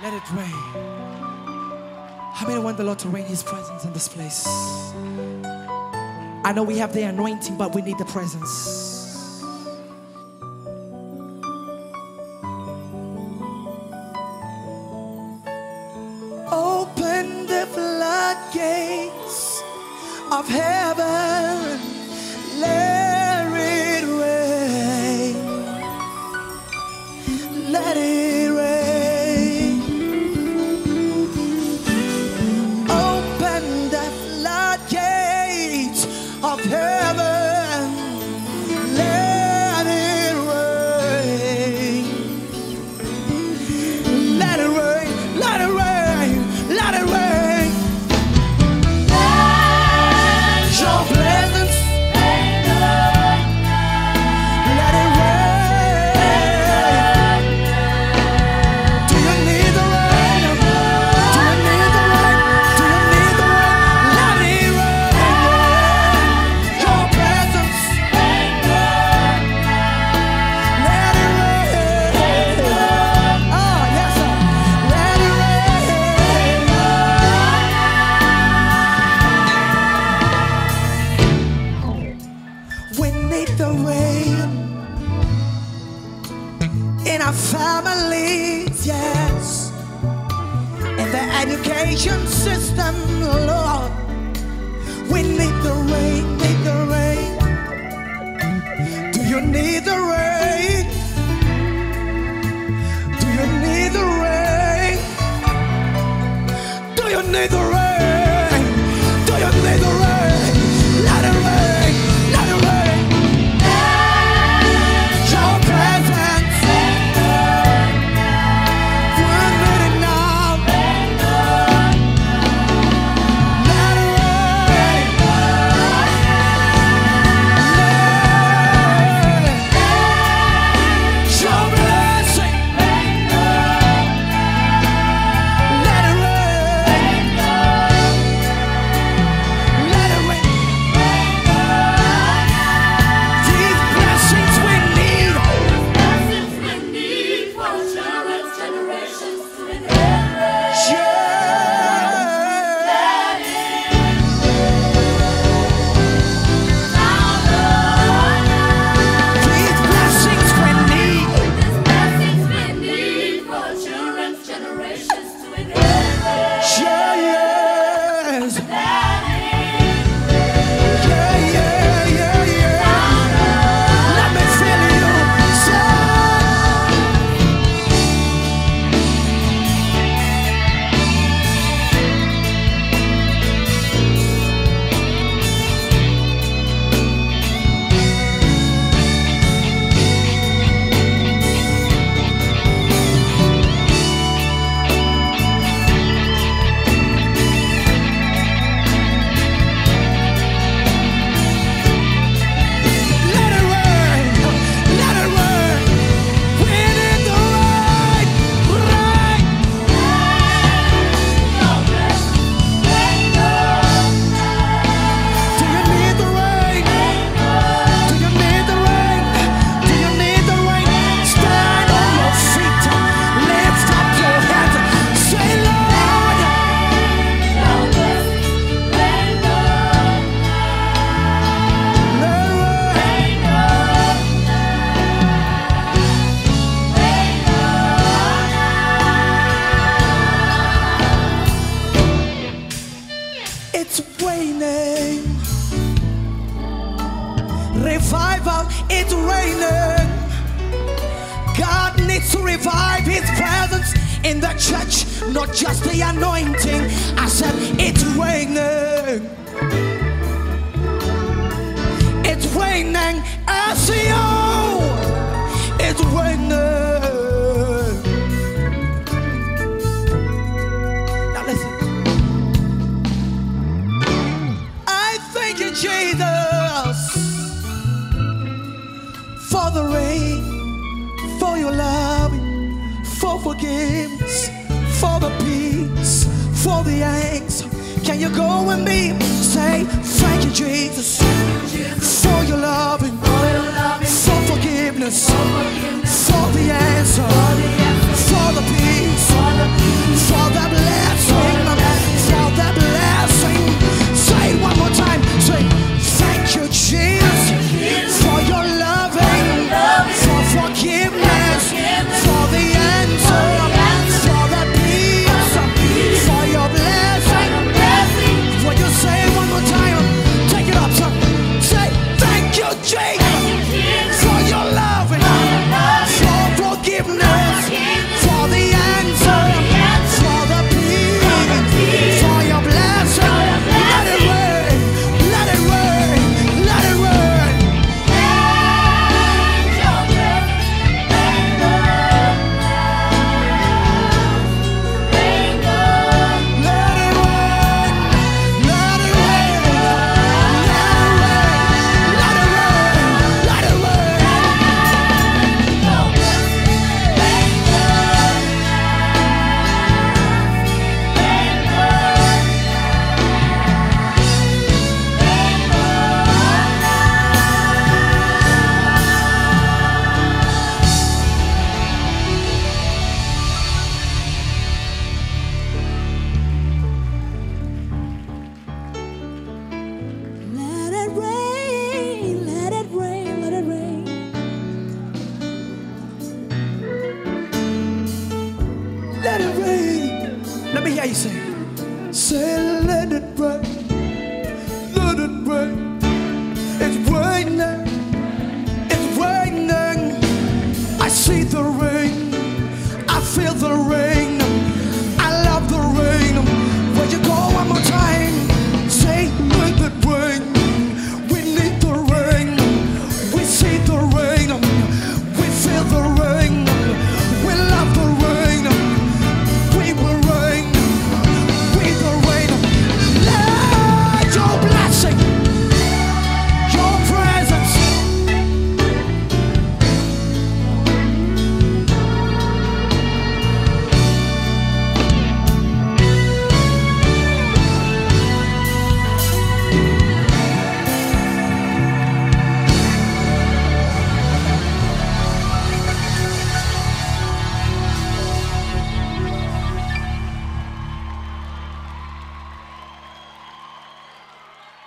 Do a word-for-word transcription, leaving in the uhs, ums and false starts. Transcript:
Let it rain. How many want the Lord to rain His presence in this place? I know we have the anointing, but we need the presence. Open the floodgates of heaven. Let it rain. Let it rain. Open the floodgates of heaven. Let it rain. Let it rain. Let it rain. Let it rain. Your presence. Let it rain. Do you need the rain? Do you need the rain? Do you need the rain? Let it rain. Your presence. Let it rain. Oh, yes, sir. Let it rain. We need the rain in our families, yes, in the education system, Lord. We need the rain, need the rain. Do you need the rain? Do you need the rain? Do you need the rain? Do you need the rain? Let it rain, let it rain. Your presence. We need it now. Let it rain. Your blessing. Let it rain. Let it rain. These blessings we need. Blessings we need for assurance, generations to inherit. Yeah. These blessings we need. These blessings we need for assurance, generations to inherit. Yeah, yes. Yeah, yeah, yeah, yeah. Let me feel you. Let it rain. Let it rain. We need the rain. Rain. Do you need the rain? Do you need the rain? Do you need the rain? Stand on your feet. Lift up your hands. Say, Lord. Let it rain. It's raining. Revival, it's raining. God needs to revive His presence in the church, not just the anointing. I said, it's raining. It's raining. S E O. It's raining. Now listen. I thank you, Jesus, for the rain, for your love, for forgiveness, for the peace, for the answer. Can you go with me? Say, thank you, Jesus, for your loving, for forgiveness, for the answer, for the peace, forgiveness, for the answer, for the peace, for your blessing. Let it rain, let it rain, let it rain. Let it rain, let it rain, let it rain, let it rain, let it rain. Let it rain, let it rain, let it rain. Let it rain. Let me hear you say, say let it rain, let it rain.